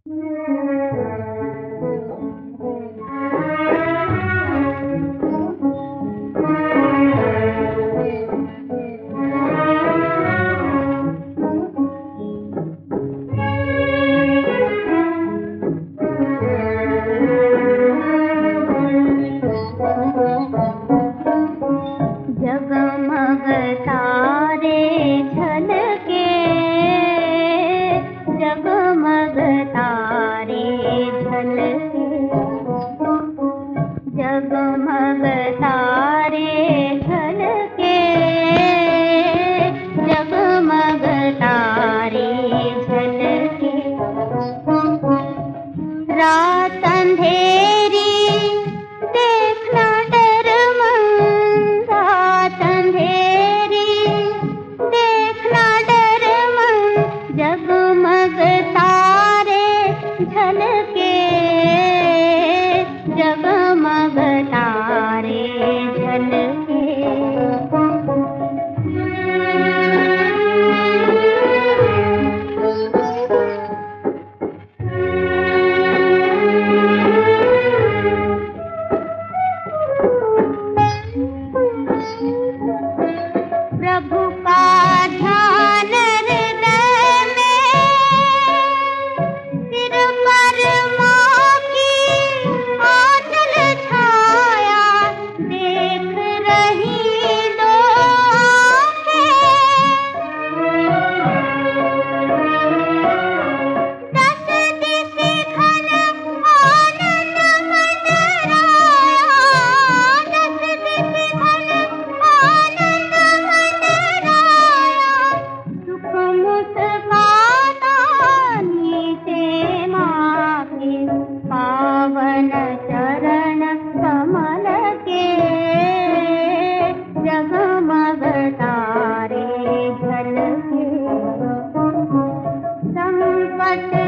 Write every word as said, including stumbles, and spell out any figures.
जगमग तारे झलके, जगमग तारे झलके, जगमग तारे झलके, जगमग तारे झलके। रात अंधेरी देखना डर मन, रात अंधेरी देखना डर मन, जगमग तारे झलके, जगमग तारे झलके। प्रभु का ध्यान हृदय में, सिर पर माँ की आंचल छाया, देख रही दो आँखें, दस दिशि घन आनंद मंडराया, दस दिशि घन आनंद मंडराया। सुख मुस्काता नीचे माँ के, पावन चरण कमल के, जगमग तारे झलके। संकट